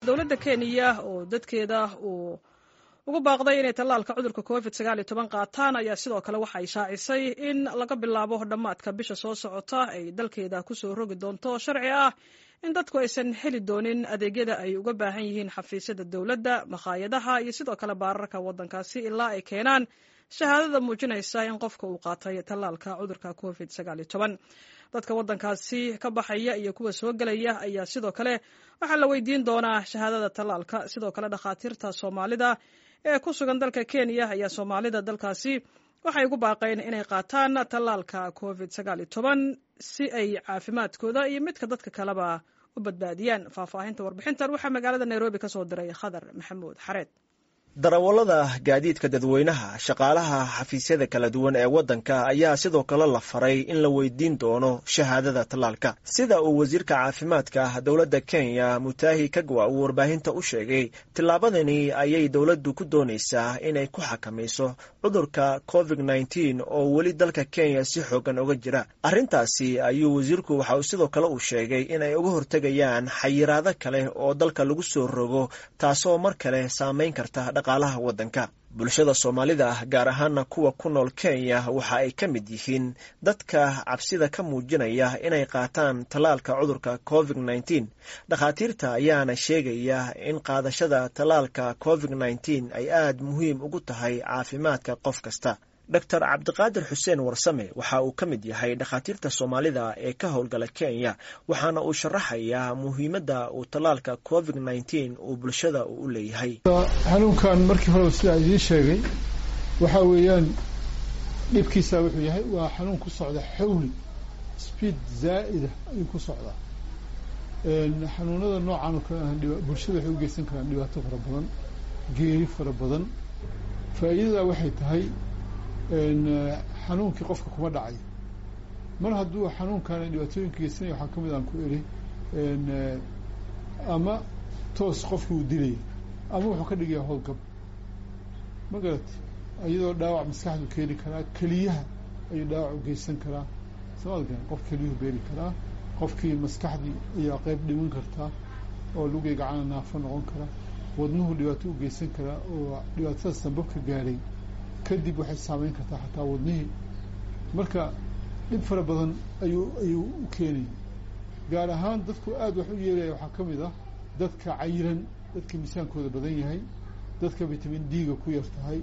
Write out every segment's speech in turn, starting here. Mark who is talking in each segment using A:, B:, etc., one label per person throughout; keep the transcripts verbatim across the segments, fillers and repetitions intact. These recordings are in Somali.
A: dowladda Kenya oo dadkeeda uu ugu baaqday inay tallaalka cudurka covid sagaal iyo toban qaataan ayaa sidoo kale waxa ay shaacisay in laga bilaabo dhamaadka bisha soo socota ay dalkeeda ku soo rogi doonto sharci ah in dadku aysan heli doonin adeegyada ay uga baahan yihiin xafiisyada dowladda, maqaayadaha iyo sidoo kale baararka waddankaasi ilaa ay keenaan shahaadada muujinaysa in qofka uu qaatay tallaalka cudurka covid sagaal iyo toban. dadka waddankaasi ka baxaya iyo kuwa soo gelaya ayaa sidoo kale waxaa la weydiin doonaa shahaadada tallaalka. sidoo kale dhakhaatiirta Soomaalida ee ku sugan dalka Kenya ayaa Soomaalida dalkaasi waxay ugu baaqeen inay qaataan tallaalka covid sagaal iyo toban si ay caafimaadkooda iyo midka dadka kaleba u badbaadiyaan. faahfaahinta warbixintan waxaa magaalada Nairobi ka soo diray Khadar Maxamuud Xareed.
B: darawallada gaadiidka dadweynaha, shaqaalaha xafiisyada kala duwan ee waddanka ayaa sidoo kale la faray in la weydiin doono shahaadada tallaalka. sida uu wasiirka caafimaadka dowladda Kenya Mutahi Kagwa uu warbaahinta u sheegay, tillaabadani ayay dowladdu ku doonaysaa inay ku xakamayso cudurka covid nineteen oo weli dalka Kenya si xoogan uga jira. arrintaasi ayuu wasiirku waxa uu sidoo kale uu sheegay inay uga hortegayaan xayiraado kale oo dalka lagu soo rogo, taasoo mar kale saameyn karta dhaqaalaha waddanka. bulshada Soomaalida gaar ahaan kuwa ku nool Kenya waxa ay ka mid yihiin dadka cabsida ka muujinaya inay qaataan tallaalka cudurka covid nineteen. dhakhaatiirta ayaana sheegaya in qaadashada tallaalka covid nineteen ay aad muhiim ugu tahay caafimaadka qof kasta. Doctor Cabdiqaadir Xuseen Warsame waxa uu ka mid yahay dhakhaatiirta Soomaalida ee ka howlgala Kenya, waxaana uu sharaxayaa muhiimadda uu tallaalka covid nineteen uu bulshada u leeyahay.
C: xanuunkan markii hore sida ay sheegay waxa weeyaan dhibkiisa wuxuu yahay waa xanuun ku socda xawli speed zaa'ida ay ku socda. een xanuunada noocan oo kale ah bulshada waxay u geysan karaan dhibaato fara badan, geeri fara badan. faa'iidada waxay tahay een xanuunkii qofka kuma dhacay mar hadduu xanuunkan dhibaatooyinka geysanay waxaa ka mid aan ku eri een ama toos qofkii uu dilay ama wuxuu ka dhigaya howlgab ma garat iyadoo dhaawac maskaxdu keeni karaa, keliyaha ayuu dhaawac u geysan karaa. sababtan qof keliyuhu beeri karaa, qofkii maskaxdii ayaa qayb dhiman kartaa oo lugay gacana naafo noqon kara, wadnuhu dhibaato u geysan karaa oo dhibaatada sanbabka gaaray kadib waxay saameyn kartaa xataa wadnihii. marka dhib fara badan ayuu ayuu u keenaya. gaar ahaan dadku aad wax u yeelaya waxaa ka mid ah dadka cayiran, dadka miisaankooda badan yahay, dadka vitamin D-ga ku yar tahay,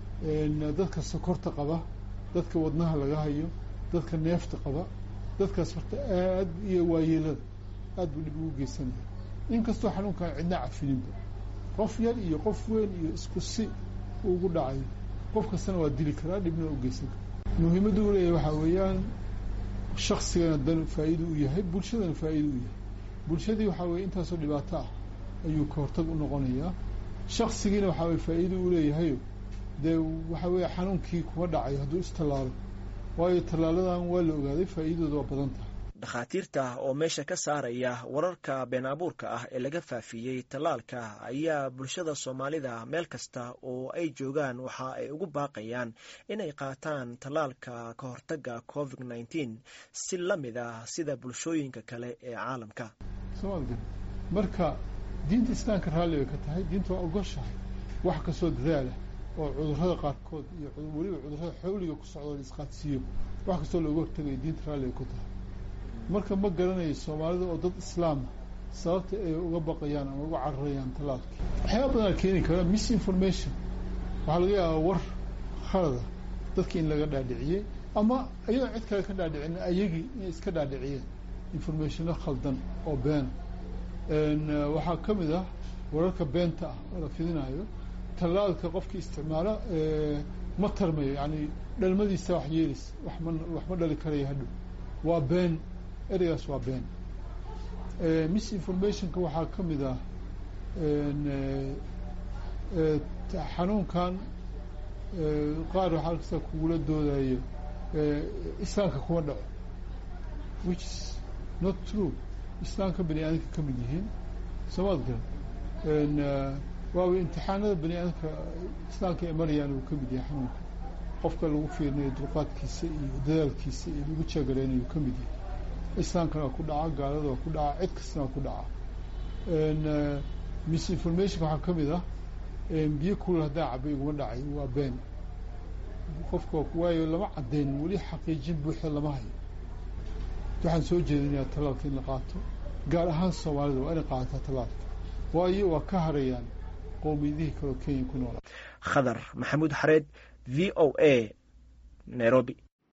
C: dadka sokorta qaba, dadka wadnaha laga hayo, dadka neefta qaba. dadkaas horta aad iyo waayeelada aad buu dhib ugu geysanaya, inkastoo xanuunkan cidna cafininba. qof yar iyo qof weyn iyo isku si ugu dhacayo, qof kastana waa dili karaa, dhibna u geysan karaa. muhiimadda uu leeyahay waxaa weeyaan shaksigana dan faa'iido u yahay, bulshadana faa'iido u yahay. bulshadii waxaa weeye intaasoo dhibaato ah ayuu ka hortag u noqonayaa. shaksigiina waxaa weye faa'iido u leeyahayo dee waxaa weeye xanuunkii kuma dhacayo hadduu istallaalo, waayo tallaaladan waa la ogaaday faa'iidooda waa badan tahay.
B: dhakhaatiirta oo meesha ka saaraya wararka been abuurka ah ee laga faafiyey tallaalka ayaa bulshada Soomaalida meel kasta oo ay joogaan waxa ay ugu baaqayaan inay qaataan tallaalka ka hortagga covid nineteen si la mid ah sida bulshooyinka kale ee caalamka.
C: Soomaalida marka diinta islaamka raalli bay ka tahay, diinta waa ogoshahay wax kastoo dadaala oo cudurrada qaarkood iyo weliba cudurrada xawliga ku socda la isqaadsiiyo wax kastoo looga hortagayo diinta raalli bay ku tahay. marka ma garanayo Soomaalida oo dad islaama sababta ay uga baqayaan ama uga cararayaan tallaalka. waxyaaba badan keeni kara misinformation, waxaa laga yaabaa war khalada dadka in laga dhaadhiciyey ama ayadoo cid kale ka dhaadhicin ayagii inay iska dhaadhiciyeen informationa khaldan oo been. waxaa ka mid ah wararka beenta ah oo la fidinayo tallaalka qofkii isticmaala ma tarmayo, yani dhalmadiisa wax yeelis wax ma wax ma dhali karayo hadhow. waa been, ereygaas waa been. misinformationka waxaa ka mid ah xanuunkan qaar waxaa kasta kugula doodayo islaamka kuma dhaco, which is not true. islaamka bani aadamka ka mid yihiin soomaad garan. waawa imtixaanada bani aadamka islaamka ay marayaan uu ka mid yahay xanuunka. qofka lagu fiirinayo dulqaadkiisa iyo dadaalkiisa iyo lagu jeegareynayo ka mid yahay. islaamkana waa ku dhaca, gaalada waa ku dhaca, cid kastana waa ku dhaca. misinformationka waxaa ka mid ah biyo kulul haddaa cabay iguma dhacay waa been qofka waayo lama caddeyn weli xaqiijin buuxda lama hayo waxaan soo jeedinayaa tallaalka in la qaato gaar ahaan soomaalida waa inay qaadataa tallaalka waayo waa ka harayaan qowmiyadihii kaloo kenya ku noolaa
B: khadar maxamuud xareed v o a nairobi.